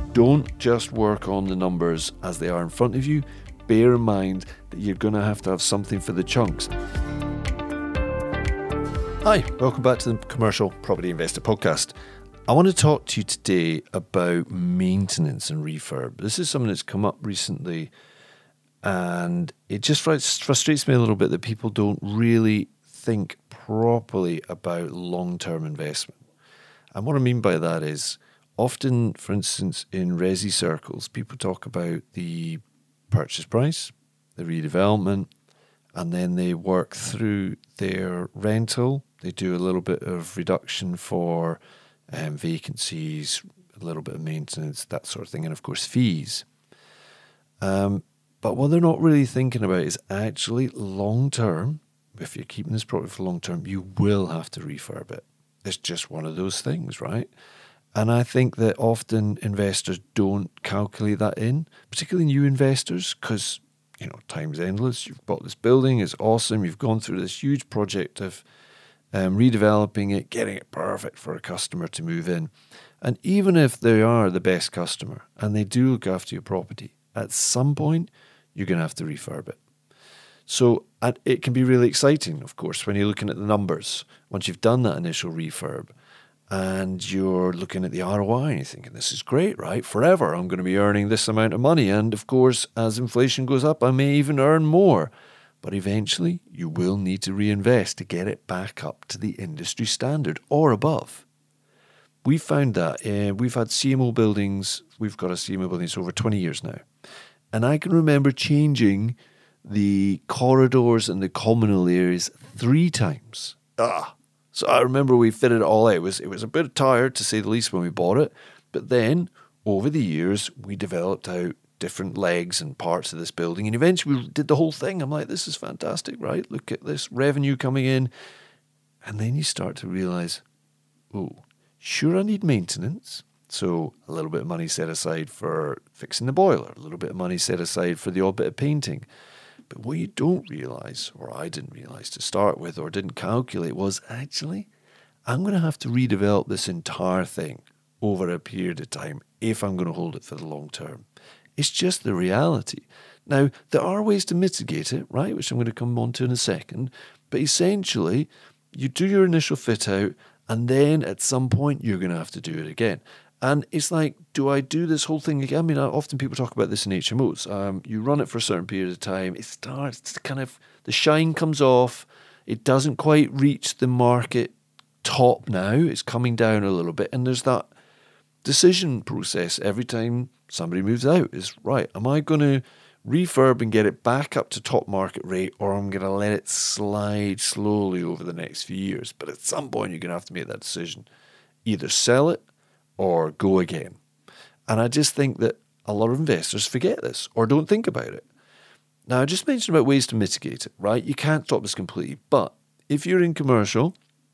don't just work on the numbers as they are in front of you. Bear in mind that you're going to have something for the chunks. Hi, welcome back to the Commercial Property Investor Podcast. I want to talk to you today about maintenance and refurb. This is something that's come up recently, and it just frustrates me a little bit that people don't really think properly about long-term investment. And what I mean by that is, often, for instance, in resi circles, people talk about the purchase price, the redevelopment, and then they work through their rental. They do a little bit of reduction for vacancies, a little bit of maintenance, that sort of thing, and of course fees. But what they're not really thinking about is actually long term. If you're keeping this property for long term, you will have to refurb it. It's just one of those things, right? And I think that often investors don't calculate that in, particularly new investors, because time's endless. You've bought this building, it's awesome. You've gone through this huge project of redeveloping it, getting it perfect for a customer to move in. And even if they are the best customer and they do look after your property, at some point, you're going to have to refurb it. So it can be really exciting, of course, when you're looking at the numbers. Once you've done that initial refurb and you're looking at the ROI and you're thinking, this is great, right? Forever, I'm going to be earning this amount of money. And of course, as inflation goes up, I may even earn more. But eventually, you will need to reinvest to get it back up to the industry standard or above. We found that we've had CMO buildings. We've got a CMO building for over 20 years now. And I can remember changing the corridors and the communal areas 3 times. So I remember we fitted it all out. It was a bit tired, to say the least, when we bought it. But then, over the years, we developed out different legs and parts of this building. And eventually we did the whole thing. I'm like, this is fantastic, right? Look at this revenue coming in. And then you start to realize, sure, I need maintenance. So a little bit of money set aside for fixing the boiler, a little bit of money set aside for the odd bit of painting. But what you don't realize, or I didn't realize to start with, or didn't calculate, was actually, I'm going to have to redevelop this entire thing over a period of time if I'm going to hold it for the long term. It's just the reality. Now, there are ways to mitigate it, right, which I'm going to come on to in a second. But essentially, you do your initial fit out, and then at some point, you're going to have to do it again. And it's like, do I do this whole thing again? I mean, often people talk about this in HMOs. You run it for a certain period of time. It starts to the shine comes off. It doesn't quite reach the market top now. It's coming down a little bit. And there's that decision process every time somebody moves out is, right, am I going to refurb and get it back up to top market rate, or I'm going to let it slide slowly over the next few years? But at some point, you're going to have to make that decision. Either sell it or go again. And I just think that a lot of investors forget this or don't think about it. Now, I just mentioned about ways to mitigate it, right? You can't stop this completely. But if you're in commercial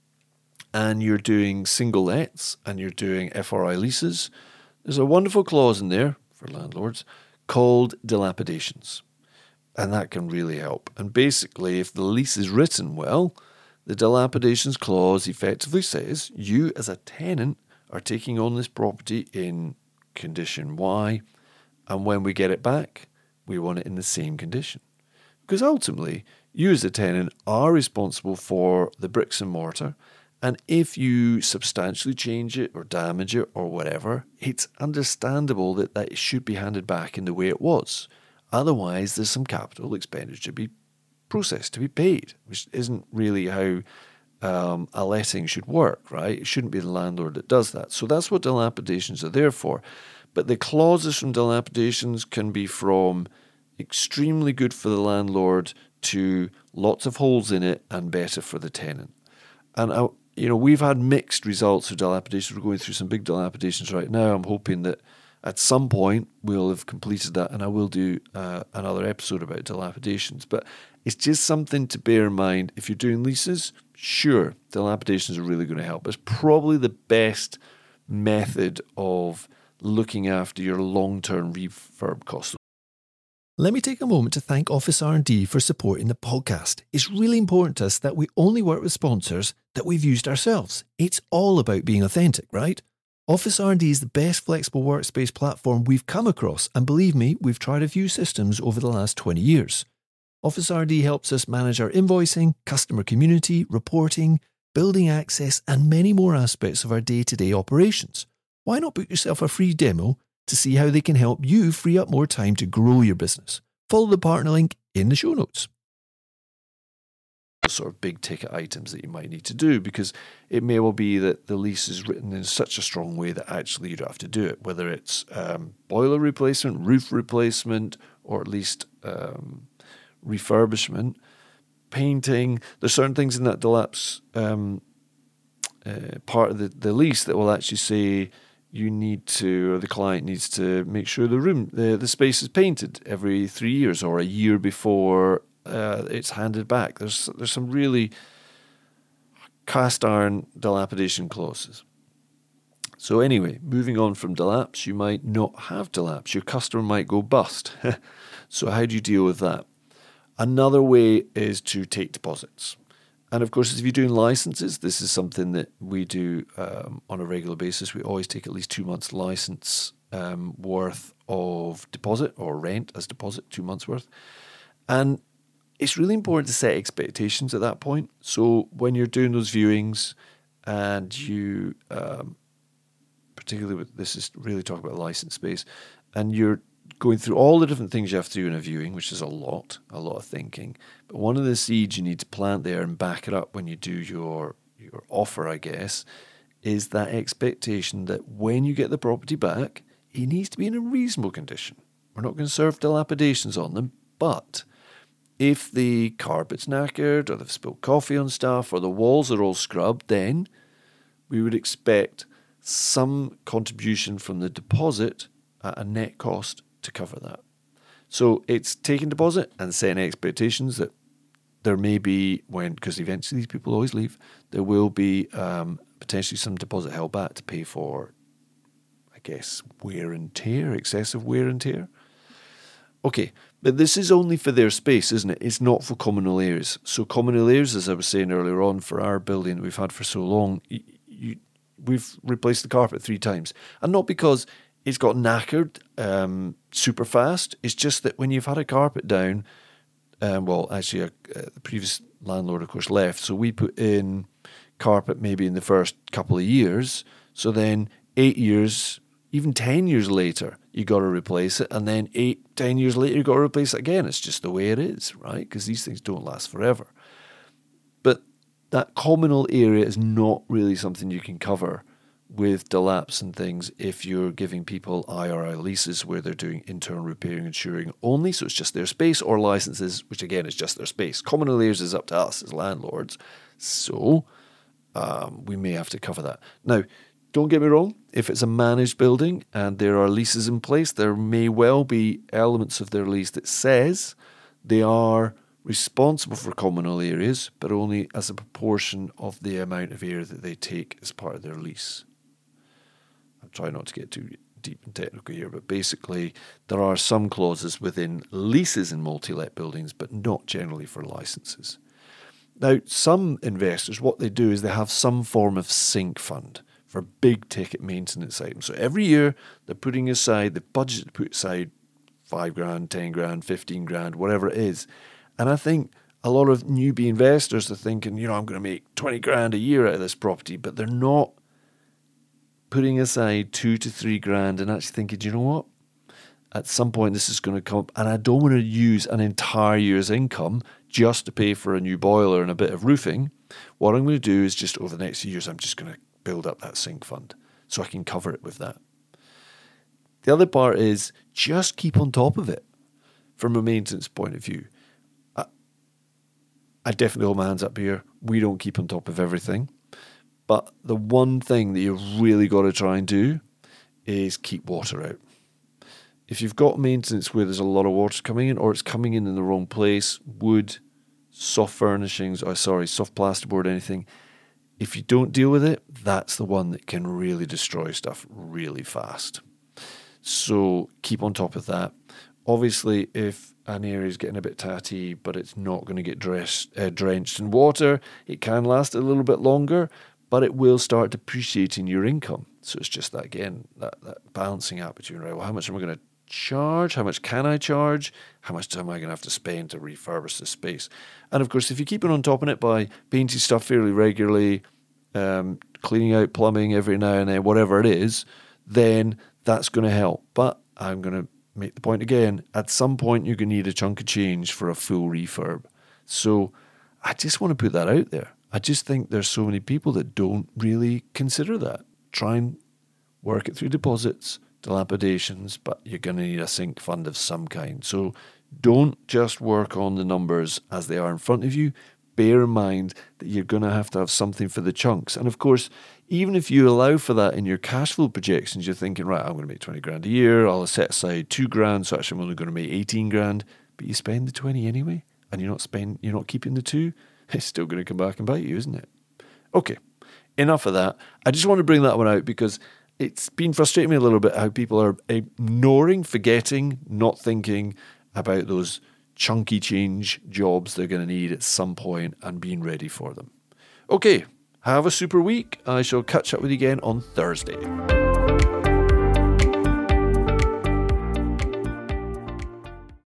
and you're doing single lets and you're doing FRI leases, there's a wonderful clause in there for landlords called dilapidations. And that can really help. And basically, if the lease is written well, the dilapidations clause effectively says you as a tenant are taking on this property in condition Y, and when we get it back, we want it in the same condition. Because ultimately, you as a tenant are responsible for the bricks and mortar, and if you substantially change it or damage it or whatever, it's understandable that it should be handed back in the way it was. Otherwise, there's some capital expenditure to be processed, to be paid, which isn't really how a letting should work, right? It shouldn't be the landlord that does that. So that's what dilapidations are there for. But the clauses from dilapidations can be from extremely good for the landlord to lots of holes in it and better for the tenant. And we've had mixed results of dilapidations. We're going through some big dilapidations right now. I'm hoping that at some point we'll have completed that, and I will do another episode about dilapidations. But it's just something to bear in mind. If you're doing leases, sure, dilapidations are really going to help. It's probably the best method of looking after your long-term refurb costs. Let me take a moment to thank Office R&D for supporting the podcast. It's really important to us that we only work with sponsors that we've used ourselves. It's all about being authentic, right? Office R&D is the best flexible workspace platform we've come across, and believe me, we've tried a few systems over the last 20 years. Office R&D helps us manage our invoicing, customer community, reporting, building access, and many more aspects of our day-to-day operations. Why not book yourself a free demo to see how they can help you free up more time to grow your business? Follow the partner link in the show notes. Sort of big ticket items that you might need to do, because it may well be that the lease is written in such a strong way that actually you don't have to do it, whether it's boiler replacement, roof replacement, or at least refurbishment, painting. There's certain things in that DLAPS part of the lease that will actually say you need to, or the client needs to make sure the space is painted every 3 years or a year before it's handed back. There's some really cast iron dilapidation clauses. So anyway, moving on from DLAPS, you might not have DLAPS. Your customer might go bust. So how do you deal with that? Another way is to take deposits. And of course, if you're doing licenses, this is something that we do on a regular basis. We always take at least 2 months license worth of deposit, or rent as deposit, 2 months worth. And it's really important to set expectations at that point. So when you're doing those viewings and you, particularly with this is really talking about license space, and you're going through all the different things you have to do in a viewing, which is a lot of thinking. But one of the seeds you need to plant there and back it up when you do your offer, I guess, is that expectation that when you get the property back, it needs to be in a reasonable condition. We're not going to serve dilapidations on them, but if the carpet's knackered or they've spilled coffee on stuff or the walls are all scrubbed, then we would expect some contribution from the deposit at a net cost to cover that. So it's taking deposit and setting expectations that there may be, because eventually these people always leave, there will be potentially some deposit held back to pay for, I guess, wear and tear, excessive wear and tear. Okay, but this is only for their space, isn't it? It's not for communal areas. So communal areas, as I was saying earlier on, for our building that we've had for so long, we've replaced the carpet 3 times. And not because it's got knackered super fast. It's just that when you've had a carpet down, the previous landlord, of course, left. So we put in carpet maybe in the first couple of years. So then 8 years, even 10 years later, you got to replace it. And then 8-10 years later, you got to replace it again. It's just the way it is, right? Because these things don't last forever. But that communal area is not really something you can cover with DLAPS and things if you're giving people IRI leases where they're doing internal repairing and insuring only, so it's just their space, or licenses, which again is just their space. Communal areas is up to us as landlords, so we may have to cover that. Now, don't get me wrong, if it's a managed building and there are leases in place, there may well be elements of their lease that says they are responsible for communal areas, but only as a proportion of the amount of area that they take as part of their lease. I'm trying not to get too deep and technical here, but basically there are some clauses within leases in multi-let buildings, but not generally for licenses. Now, some investors, what they do is they have some form of sink fund for big ticket maintenance items. So every year they're putting aside, the budget to put aside $5,000, $10,000, $15,000, whatever it is. And I think a lot of newbie investors are thinking, I'm going to make $20,000 a year out of this property, but they're not putting aside $2,000 to $3,000 and actually thinking, you know what? At some point this is going to come up, and I don't want to use an entire year's income just to pay for a new boiler and a bit of roofing. What I'm going to do is just over the next few years, I'm just going to build up that sink fund so I can cover it with that. The other part is just keep on top of it from a maintenance point of view. I definitely hold my hands up here. We don't keep on top of everything. But the one thing that you've really got to try and do is keep water out. If you've got maintenance where there's a lot of water coming in, or it's coming in the wrong place, wood, soft furnishings, soft plasterboard, anything, if you don't deal with it, that's the one that can really destroy stuff really fast. So keep on top of that. Obviously, if an area is getting a bit tatty, but it's not going to get drenched in water, it can last a little bit longer, but it will start depreciating your income. So it's just that, again, that balancing act between, right, well, how much am I going to charge? How much can I charge? How much time am I going to have to spend to refurbish this space? And of course, if you keep it on top of it by painting stuff fairly regularly, cleaning out plumbing every now and then, whatever it is, then that's going to help. But I'm going to make the point again, at some point you're going to need a chunk of change for a full refurb. So I just want to put that out there. I just think there's so many people that don't really consider that. Try and work it through deposits, dilapidations, but you're going to need a sink fund of some kind. So don't just work on the numbers as they are in front of you. Bear in mind that you're going to have something for the chunks. And of course, even if you allow for that in your cash flow projections, you're thinking, right, I'm going to make 20 grand a year. I'll set aside 2 grand. So actually I'm only going to make 18 grand, but you spend the 20 anyway, and you're not keeping the 2. It's still going to come back and bite you, isn't it? Okay. Enough of that. I just want to bring that one out because it's been frustrating me a little bit how people are ignoring, forgetting, not thinking about those chunky change jobs they're going to need at some point and being ready for them. Okay, have a super week. I shall catch up with you again on Thursday.